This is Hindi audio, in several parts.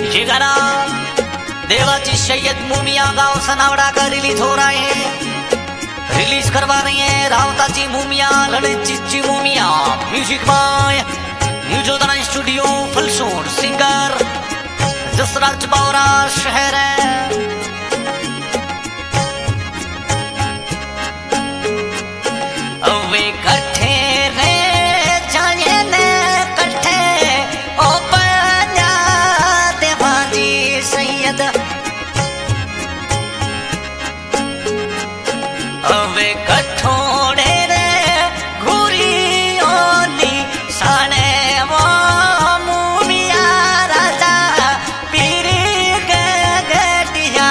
ये गाना देवाची सैयद मूमिया गांव सनावड़ा का रिलीज हो रहा है। रिलीज करवा रही है रावताची मूमिया रणजीतची मूमिया। म्यूजिक बाय न्यूजोदना स्टूडियो फलसोर। सिंगर जसराज बावरा शहर है। वे कट्ठे रे जाए ने कट्ठे ओ पन्या देवाजी सैयद। वे कठोड़े रे घूरी ओली साने वो मूमिया राजा पीरी गटिया।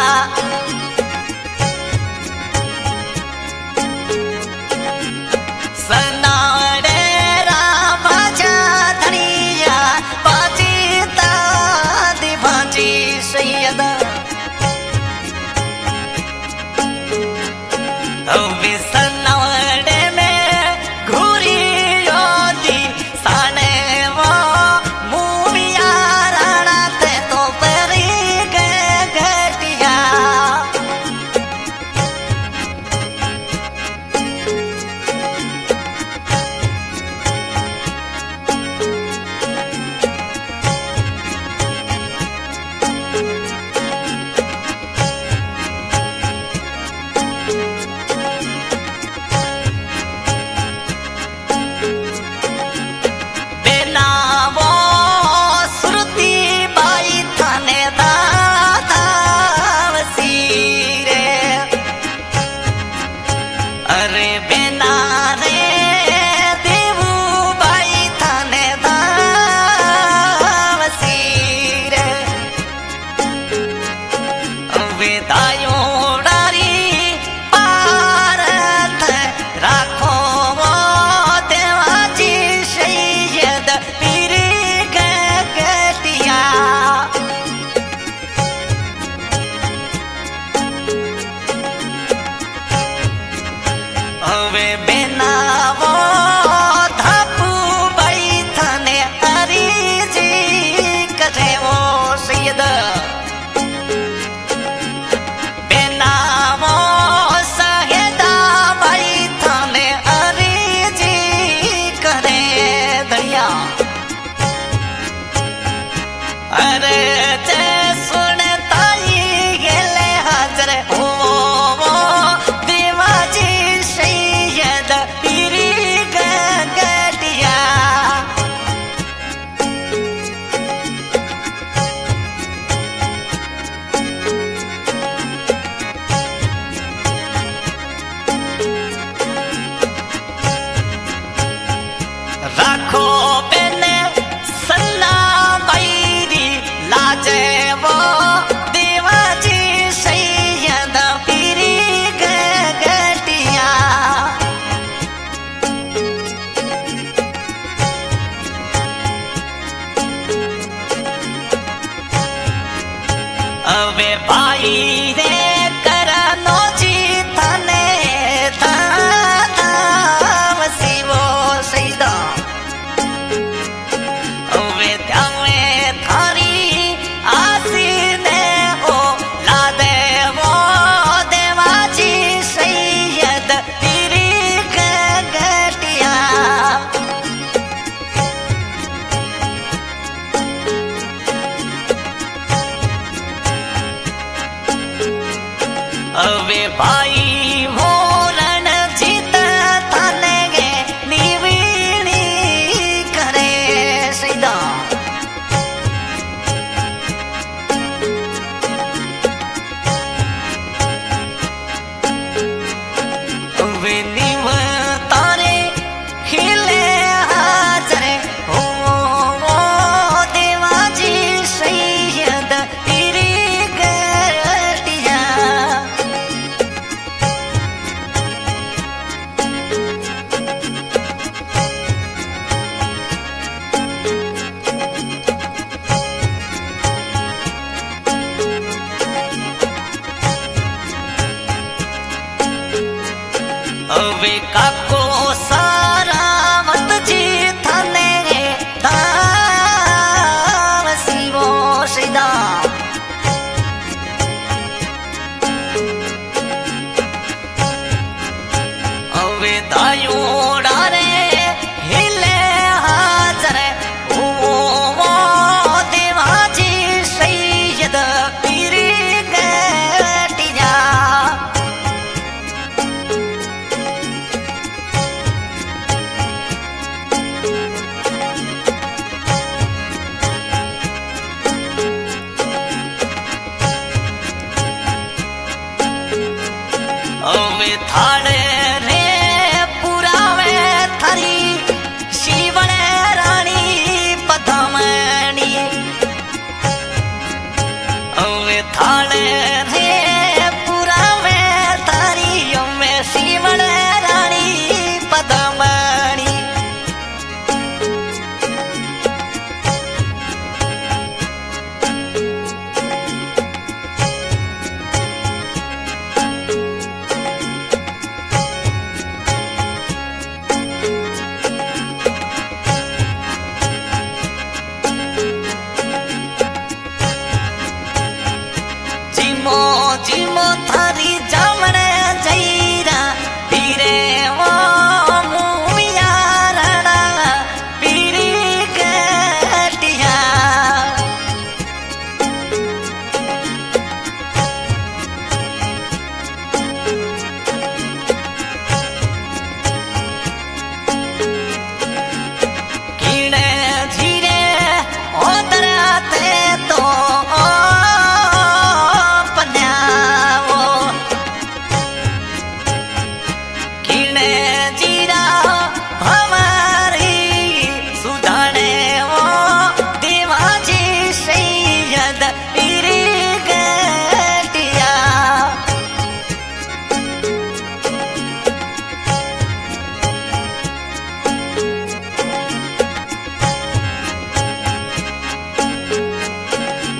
सनाड़े राजा धनिया बाजीता दिवाजी सैयद। सनाड़े में घूरी ओली साने वो मूमिया राणा ते तो परी गटिया। अरे बेना रे देवू बाई थाने दावसी रे। वेदायो डारी पारत राखो वो देवाजी सैयद पीरी गटिया। वे बिना वो धापू बाई थाने हरी जी करे वो सैयद। बिना वो सहेदा बाई थाने हरी जी करे दरिया। अरे ते सुन ताई गेले हाजर हो वो देवाजी सैयद पीरी गटिया। राखो बेने सन्ना बैरी लाजे वो देवाजी सैयद पीरी गटिया। वे भाई रे करनो जी थाने दावसी वो सैदा। वे त्यावे थारी आसीने ओ लादे वो देवाजी सैयद पीरी गटिया।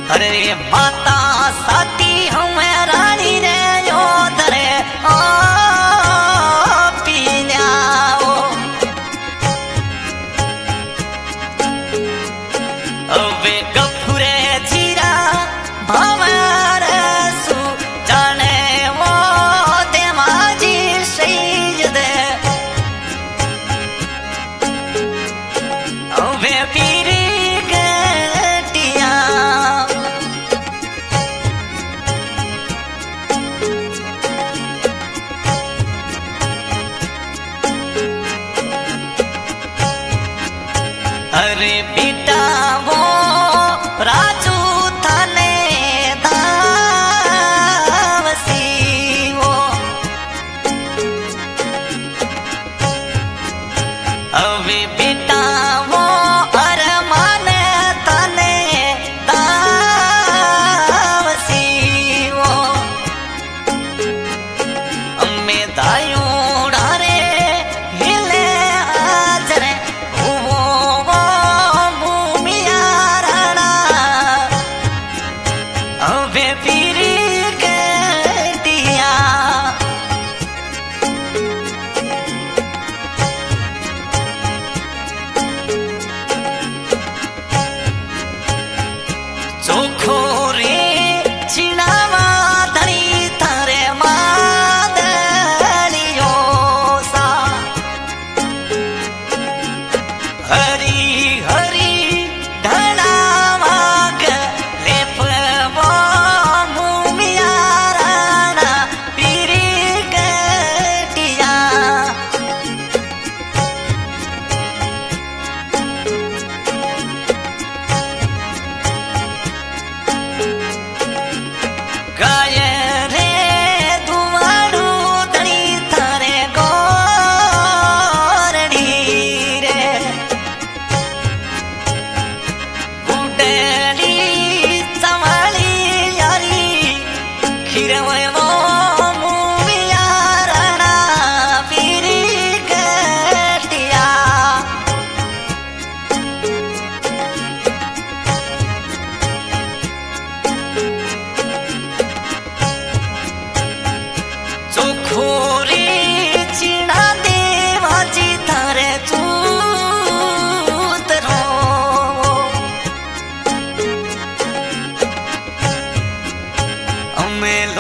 अरे माता साथी हमें रानी रे योधरे ओ पीन्याओ अबे गफुरे जीरा भवरे सु जाने वो दे माजी सैयदे अबे पीरी अरे बेटा वो राजू थाने दावसी वो अबे बेटा वो अरमान थाने दावसी वो अम्मे दायूं डारे हिले आजरे चोखोरे चिनावा धनी थारे मादलियो सा हरी हरी धनावाग लेपवो मुमिया राणा पीरी गटिया गाय रे दुआड़ू धनी थारे गोरड़ी रे गुडली चवली यारी खीरवे वो मुमिया राणा पीरी गटिया चोखोरे चिना देवाची थारे चूतरो अम्मे